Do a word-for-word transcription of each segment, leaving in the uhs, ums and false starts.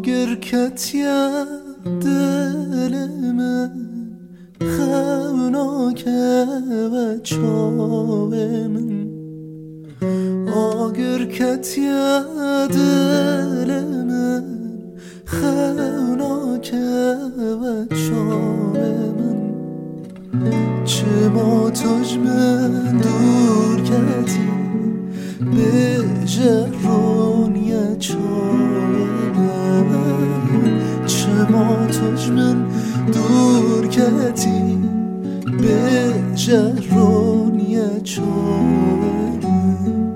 آگرکت یا دل من خوناکه و چاوه من آگرکت یا دل من خوناکه و چاوه من چه با توش من دور کتی به جرونی چاوه من چه با توش من دور کتی به جرونی چاوه من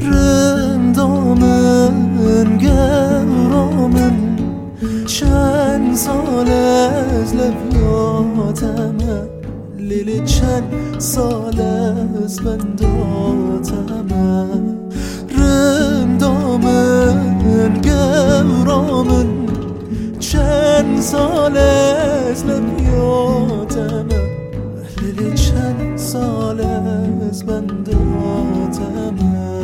رندامن گرامن چند سال از لبیاتم لیلی چند سال از بنداتم رندامن گرامن چند سال از لبیاتم لیلی چند سال از بنداتم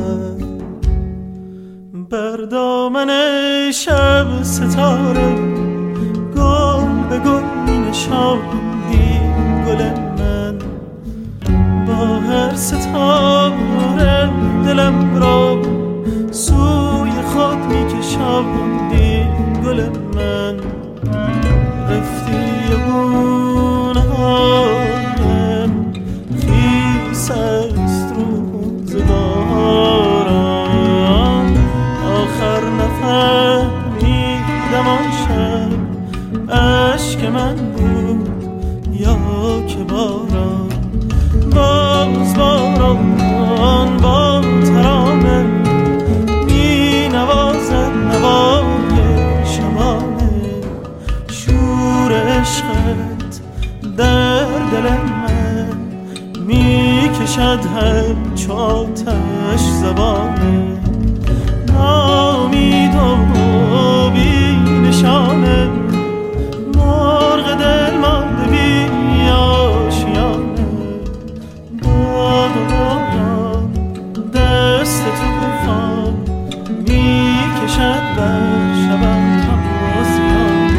بر دامن شب ستاره گل به گل می نشاندی گل من با هر ستاره دلم را سوی خود می کشاندی گل من رفتی گونه‌هایم خیس است روزگارم آخر نفهمیدم آن شب عشق من بود یا که باران باز باران با ترانه می نوازد نوای شبانه شور عشقت در دل من می کشد همچو آتش زبانه نامید و بی نشانه مرغ دل مانده بی آشیانه باد و باران دست طوفان می کشد بر شبم تازیانه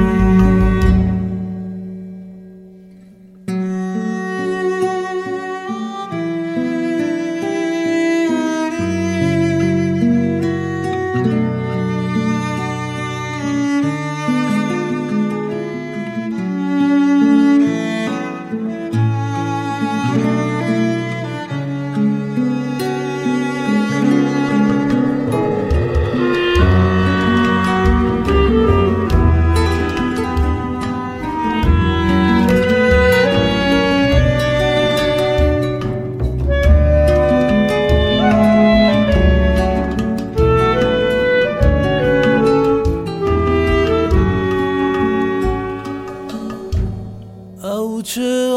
چه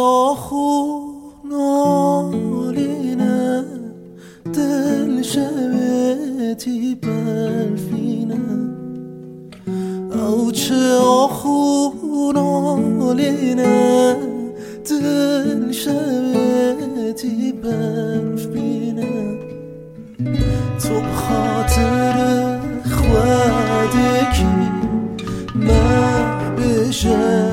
آخونالینه دل شبتی برفینه او چه آخونالینه دل شبتی برفینه تو خاطر خودکی من بشه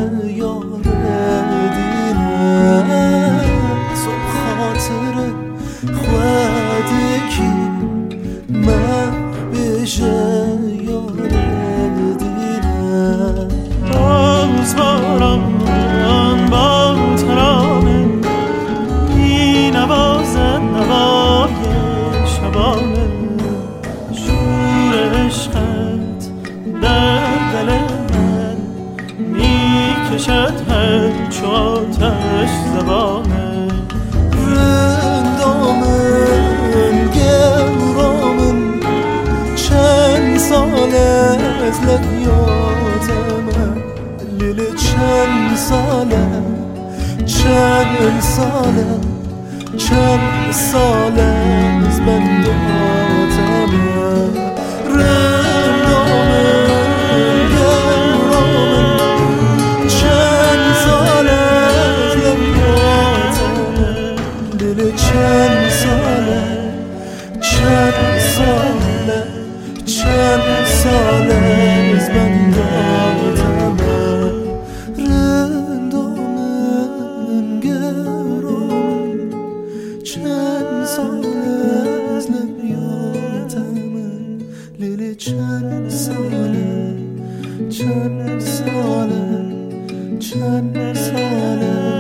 خودکی من بشه یار دیدم باز باران با ترانه می نوازد نوای شبانه شور عشقت در دل من می کشد همچو آتش زبانه رندامن گرامن چند سال از لبیاتم لیلی چند ساله چند ساله چند ساله از بنداتم رندامن گرامن چند ساله از لبیاتم لیلی چند ساله چند ساله چند ساله از من دل چند ساله چند ساله چند ساله